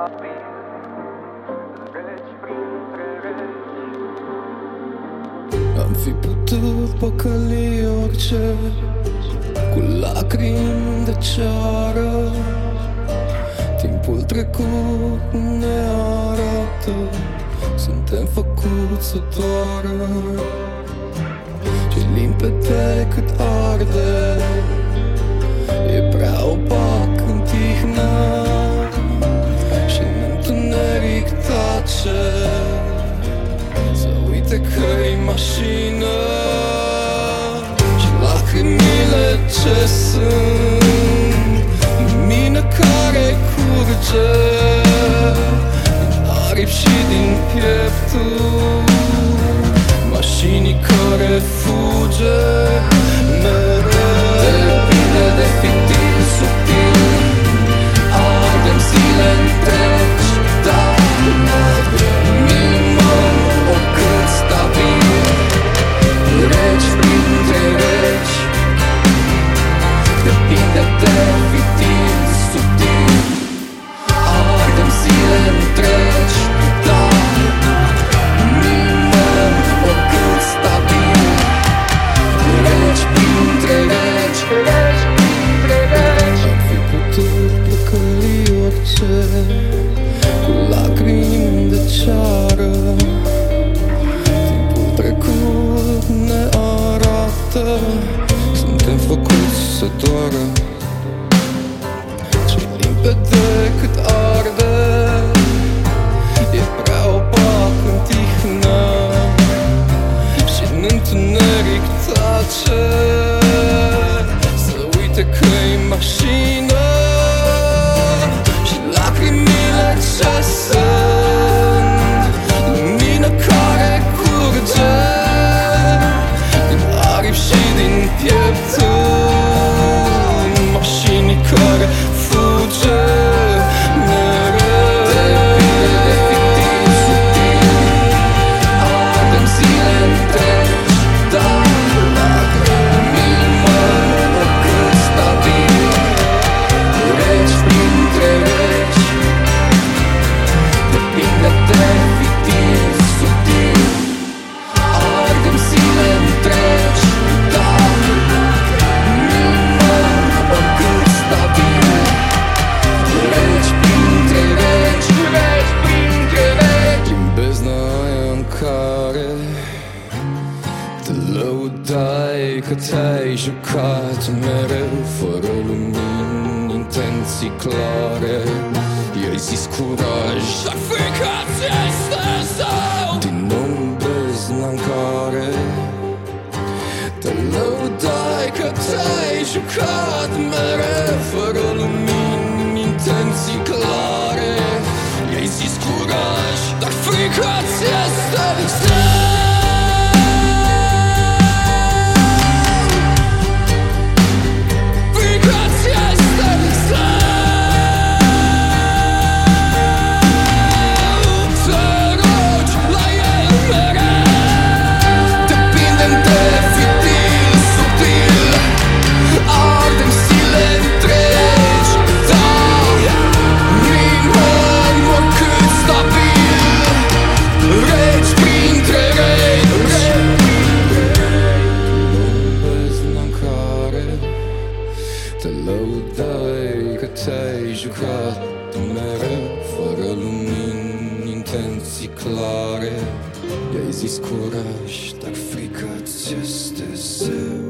stabil, regi printre regi. Am fi putut păcăli orice, cu lacrimi de ceară. Timpul trecut ne arată, suntem făcuți să doară. Ce limpede cât arde, e prea opac în tihna, și în întuneric tace, să uite că-i mașină. Și lacrimile ce sunt, lumină care curge din aripi și din pieptul mașinii care fuge mereu. Depinde de fictiv, subtil, ardem zile întregi, dar minimum oricât stabil, regi printre regi. Depinde de fictiv, subtil, ardem zile întregi, dar minimum oricât stabil, regi printre regi, regi printre regi. Am fi putut păcăli orice, cu lacrimi de ceară. Timpul trecut ne arată, suntem făcuți să doară. Ce limpede cât arde, e prea opac în tihna, și în întuneric tace, să uite că-i mașină. Și lacrimile ce sunt, lumină care curge din aripi și din pieptul mașinii care fuge mereu. Depinde de fictiv, subtil, ardem zile întregi, dar minimum oricât stabil, regi printre regi. Depinde de fictiv, subtil, ardem zile întregi, dar minimum oricât stabil, regi printre regi, regi printre regi. Din bezna aia în care te lăudai că te-ai jucat mereu, fără lumini, intenții clare, i-ai zis curaj, dar frica ți este zău. Din nou în bezna în care te lăudai că te-ai jucat mereu, fără lumini, intenții clare, i-ai zis curaj, dar frica ți este zău. Te lăudai că te-ai jucat mereu, fără lumini, intenții clare, i-ai zis curaj, dar frica ți este zeu.